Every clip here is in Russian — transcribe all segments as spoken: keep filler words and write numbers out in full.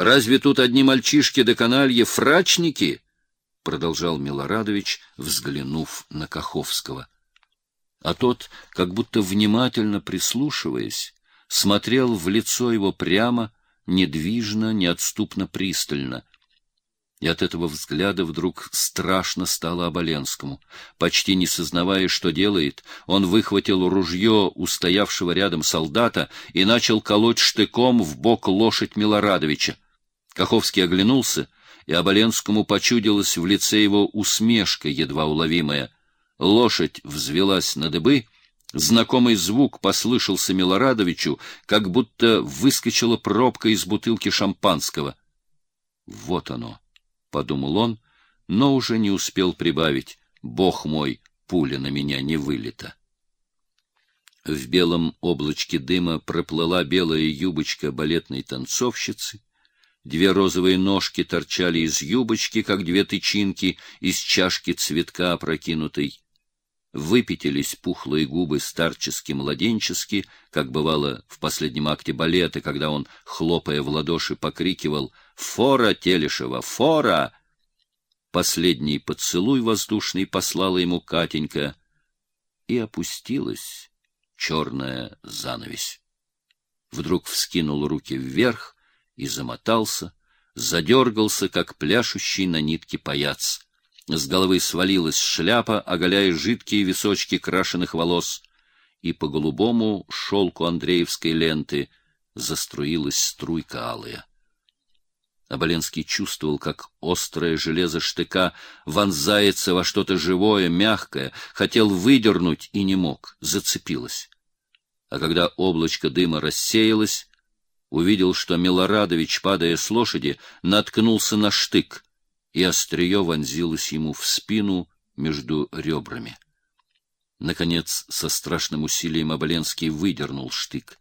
Разве тут одни мальчишки да канальи, фрачники? — продолжал Милорадович, взглянув на Каховского. А тот, как будто внимательно прислушиваясь, смотрел в лицо его прямо, недвижно, неотступно пристально. И от этого взгляда вдруг страшно стало Оболенскому. Почти не сознавая, что делает, он выхватил ружье у стоявшего рядом солдата и начал колоть штыком в бок лошадь Милорадовича. Каховский оглянулся, и Оболенскому почудилась в лице его усмешка, едва уловимая. Лошадь взвелась на дыбы, знакомый звук послышался Милорадовичу, как будто выскочила пробка из бутылки шампанского. «Вот оно», — подумал он, но уже не успел прибавить: «Бог мой, пуля на меня не вылета». В белом облачке дыма проплыла белая юбочка балетной танцовщицы. Две розовые ножки торчали из юбочки, как две тычинки из чашки цветка опрокинутой. Выпятились пухлые губы старчески-младенчески, как бывало в последнем акте балета, когда он, хлопая в ладоши, покрикивал «Фора, Телешева, фора!». Последний поцелуй воздушный послала ему Катенька, и опустилась черная занавесь. Вдруг вскинул руки вверх и замотался, задергался, как пляшущий на нитке паяц. С головы свалилась шляпа, оголяя жидкие височки крашеных волос, и по голубому шелку андреевской ленты заструилась струйка алая. Оболенский чувствовал, как острое железо штыка вонзается во что-то живое, мягкое, хотел выдернуть и не мог, зацепилось. А когда облачко дыма рассеялось, увидел, что Милорадович, падая с лошади, наткнулся на штык, и острие вонзилось ему в спину между ребрами. Наконец, со страшным усилием Оболенский выдернул штык.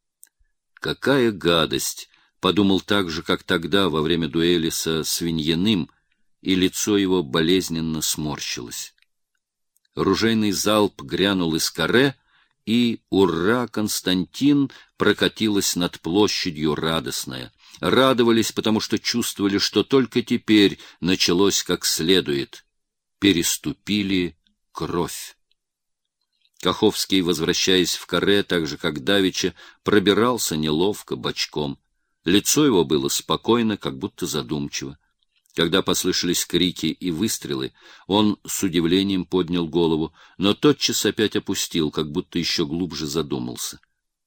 «Какая гадость!» — подумал так же, как тогда, во время дуэли со Свиньиным, и лицо его болезненно сморщилось. Ружейный залп грянул из каре, и «Ура, Константин!» прокатилась над площадью радостная. Радовались, потому что чувствовали, что только теперь началось как следует. Переступили кровь. Каховский, возвращаясь в каре, так же как давеча, пробирался неловко, бочком. Лицо его было спокойно, как будто задумчиво. Когда послышались крики и выстрелы, он с удивлением поднял голову, но тотчас опять опустил, как будто еще глубже задумался.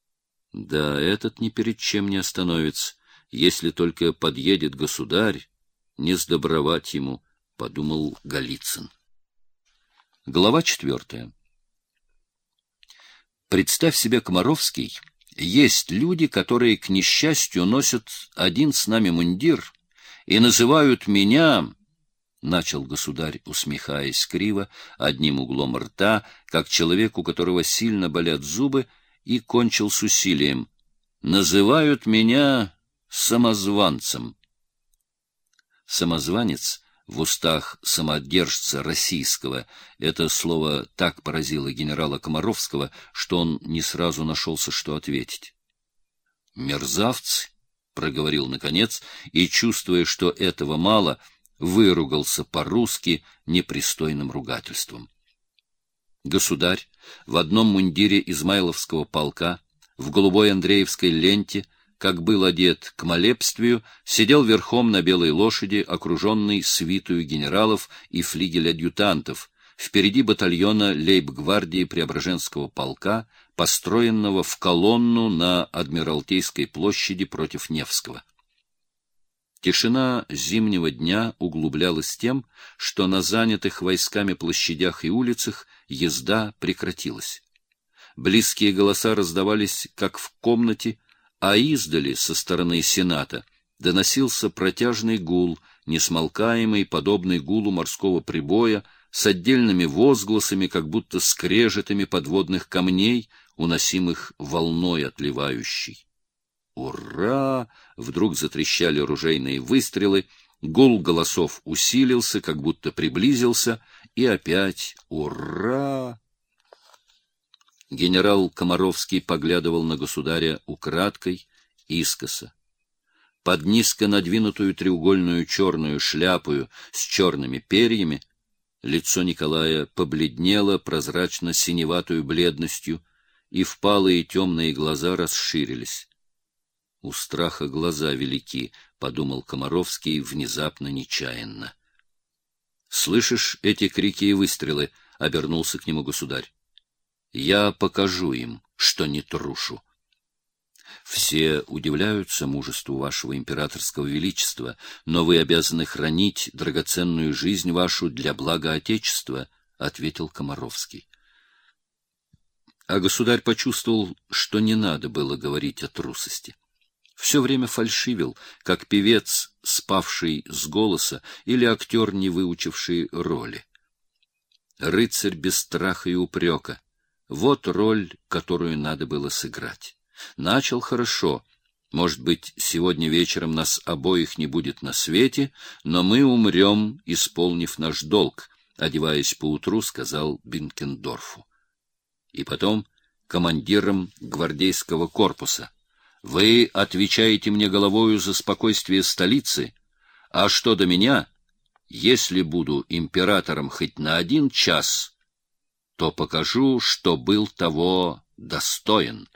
Да, этот ни перед чем не остановится. Если только подъедет государь, не сдобровать ему, — подумал Голицын. Глава четвертая. Представь себе, Комаровский, есть люди, которые, к несчастью, носят один с нами мундир и называют меня, — начал государь, усмехаясь криво, одним углом рта, как человек, у которого сильно болят зубы, и кончил с усилием, — называют меня самозванцем. Самозванец в устах самодержца российского — это слово так поразило генерала Комаровского, что он не сразу нашелся, что ответить. «Мерзавцы!» — проговорил наконец, и, чувствуя, что этого мало, выругался по-русски непристойным ругательством. Государь в одном мундире Измайловского полка, в голубой андреевской ленте, как был одет к молебствию, сидел верхом на белой лошади, окруженный свитою генералов и флигель-адъютантов, впереди батальона лейб-гвардии Преображенского полка, построенного в колонну на Адмиралтейской площади против Невского. Тишина зимнего дня углублялась тем, что на занятых войсками площадях и улицах езда прекратилась. Близкие голоса раздавались, как в комнате, а издали, со стороны Сената, доносился протяжный гул, несмолкаемый, подобный гулу морского прибоя, с отдельными возгласами, как будто скрежетами подводных камней, уносимых волной отливающей. «Ура!» — вдруг затрещали ружейные выстрелы, гул голосов усилился, как будто приблизился, и опять «Ура!». Генерал Комаровский поглядывал на государя украдкой, искоса. под низко надвинутую треугольную черную шляпою с черными перьями, лицо Николая побледнело прозрачно-синеватую бледностью, и впалые темные глаза расширились. У страха глаза велики, — подумал Комаровский внезапно, нечаянно. — Слышишь эти крики и выстрелы? — обернулся к нему государь. — Я покажу им, что не трушу. Все удивляются мужеству вашего императорского величества, но вы обязаны хранить драгоценную жизнь вашу для блага Отечества, — ответил Комаровский. А государь почувствовал, что не надо было говорить о трусости. Все время фальшивил, как певец, спавший с голоса, или актер, не выучивший роли. Рыцарь без страха и упрека — вот роль, которую надо было сыграть. Начал хорошо. Может быть, сегодня вечером нас обоих не будет на свете, но мы умрем, исполнив наш долг, — одеваясь поутру, сказал Бенкендорфу. И потом командиром гвардейского корпуса: вы отвечаете мне головою за спокойствие столицы, а что до меня, если буду императором хоть на один час, то покажу, что был того достоин.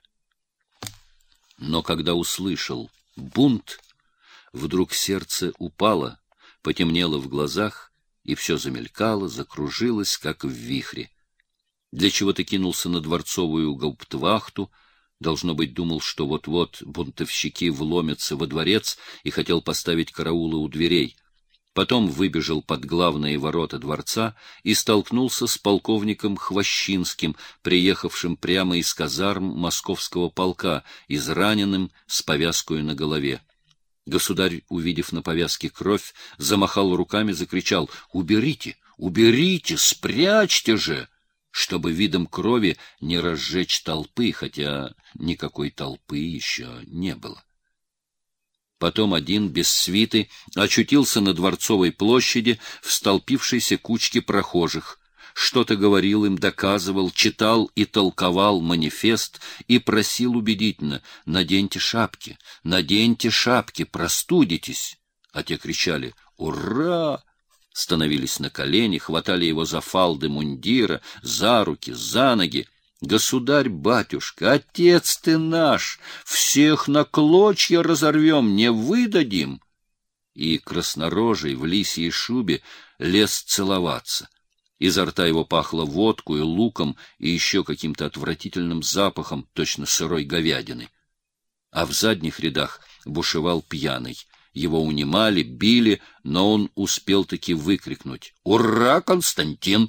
Но когда услышал бунт, вдруг сердце упало, потемнело в глазах, и все замелькало, закружилось, как в вихре. Для чего-то кинулся на дворцовую гауптвахту, должно быть, думал, что вот-вот бунтовщики вломятся во дворец, и хотел поставить караулы у дверей. Потом выбежал под главные ворота дворца и столкнулся с полковником Хвощинским, приехавшим прямо из казарм московского полка, израненным, с повязкой на голове. Государь, увидев на повязке кровь, замахал руками, закричал: «Уберите! Уберите! Спрячьте же!» чтобы видом крови не разжечь толпы, хотя никакой толпы еще не было. Потом один, без свиты, очутился на Дворцовой площади в столпившейся кучке прохожих. Что-то говорил им, доказывал, читал и толковал манифест и просил убедительно: «Наденьте шапки, наденьте шапки, простудитесь!» А те кричали: «Ура!» становились на колени, хватали его за фалды мундира, за руки, за ноги. «Государь-батюшка, отец ты наш, всех на клочья разорвем, не выдадим!» И краснорожий в лисьей шубе лез целоваться. Изо рта его пахло водкой, луком и еще каким-то отвратительным запахом, точно сырой говядины. А в задних рядах бушевал пьяный. Его унимали, били, но он успел таки выкрикнуть: «Ура, Константин!»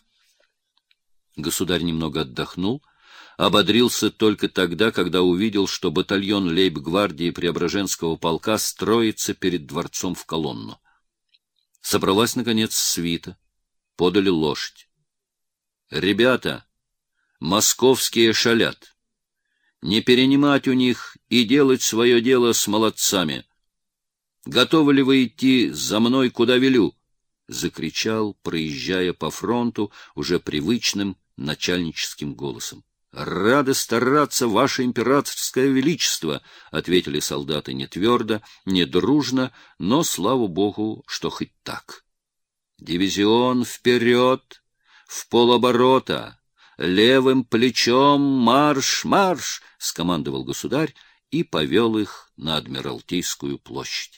Государь немного отдохнул, ободрился только тогда, когда увидел, что батальон лейб-гвардии Преображенского полка строится перед дворцом в колонну. Собралась, наконец, свита. Подали лошадь. «Ребята, московские шалят. Не перенимать у них и делать свое дело с молодцами. Готовы ли вы идти за мной, куда велю?» — закричал, проезжая по фронту уже привычным начальническим голосом. «Рады стараться, ваше императорское величество», — ответили солдаты не твердо, не дружно, но, слава богу, что хоть так. «Дивизион вперед, в полоборота, левым плечом марш, марш!» — скомандовал государь и повел их на Адмиралтейскую площадь.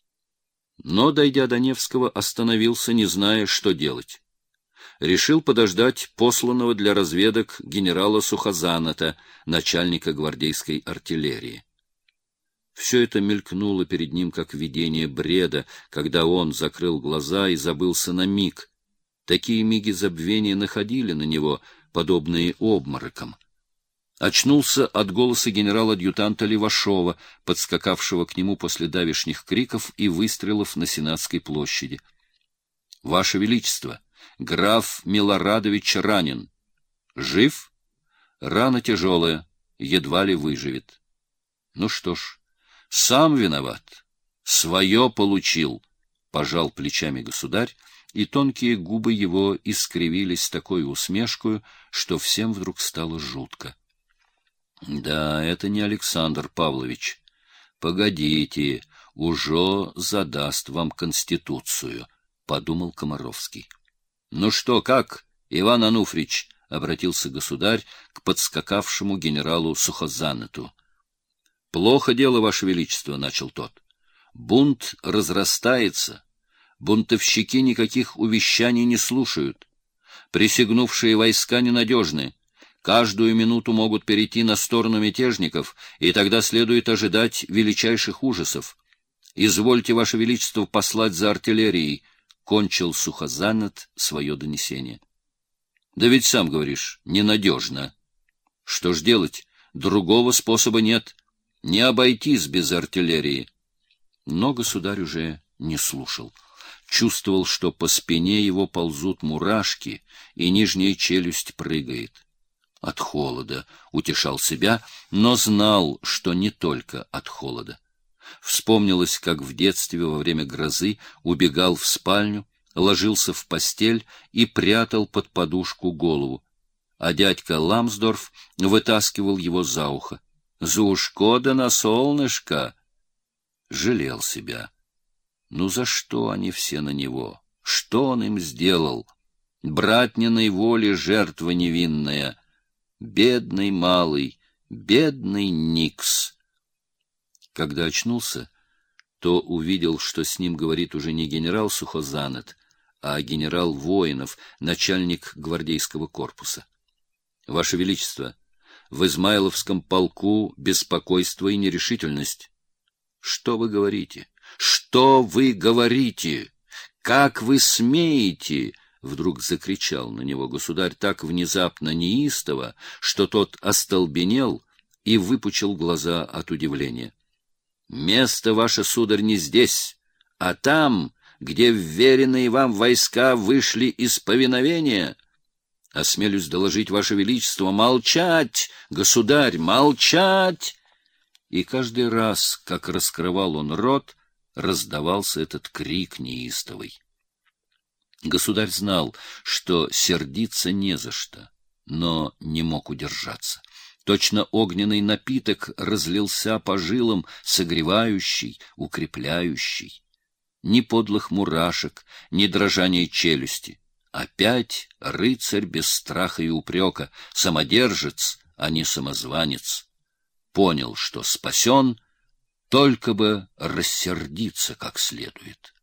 Но, дойдя до Невского, остановился, не зная, что делать. Решил подождать посланного для разведок генерала Сухозаната, начальника гвардейской артиллерии. Все это мелькнуло перед ним, как видение бреда, когда он закрыл глаза и забылся на миг. Такие миги забвения находили на него, подобные обморокам. Очнулся от голоса генерала-адъютанта Левашова, подскакавшего к нему после давешних криков и выстрелов на Сенатской площади. — Ваше Величество, граф Милорадович ранен. Жив? Рана тяжелая, едва ли выживет. Ну что ж, сам виноват. Свое получил, — пожал плечами государь, и тонкие губы его искривились такой усмешкою, что всем вдруг стало жутко. Да, это не Александр Павлович. Погодите, уже задаст вам конституцию, — подумал Комаровский. — Ну что, как, Иван Ануфрич? — обратился государь к подскакавшему генералу Сухозанету. — Плохо дело, Ваше Величество, — начал тот. — Бунт разрастается. Бунтовщики никаких увещаний не слушают. Присягнувшие войска ненадежны. Каждую минуту могут перейти на сторону мятежников, и тогда следует ожидать величайших ужасов. Извольте, Ваше Величество, послать за артиллерией, — кончил Сухозанет свое донесение. — Да ведь сам говоришь, ненадежно. Что ж делать? Другого способа нет. Не обойтись без артиллерии. Но государь уже не слушал. Чувствовал, что по спине его ползут мурашки, и нижняя челюсть прыгает. От холода утешал себя, но знал, что не только от холода. Вспомнилось, как в детстве во время грозы убегал в спальню, ложился в постель и прятал под подушку голову, а дядька Ламсдорф вытаскивал его за ухо. «За ушко да на солнышко!» Жалел себя. Ну за что они все на него? Что он им сделал? Братниной воле жертва невинная. Бедный малый, бедный Никс. Когда очнулся, то увидел, что с ним говорит уже не генерал Сухозанет, а генерал Воинов, начальник гвардейского корпуса. — Ваше Величество, в Измайловском полку беспокойство и нерешительность. — Что вы говорите? Что вы говорите? Как вы смеете? — вдруг закричал на него государь так внезапно неистово, что тот остолбенел и выпучил глаза от удивления. — Место ваше, сударь, не здесь, а там, где вверенные вам войска вышли из повиновения. Осмелюсь доложить, Ваше Величество, молчать, государь, молчать! И каждый раз, как раскрывал он рот, раздавался этот крик неистовый. Государь знал, что сердиться не за что, но не мог удержаться. Точно огненный напиток разлился по жилам, согревающий, укрепляющий. Ни подлых мурашек, ни дрожания челюсти. Опять рыцарь без страха и упрека, самодержец, а не самозванец. Понял, что спасен, только бы рассердиться как следует.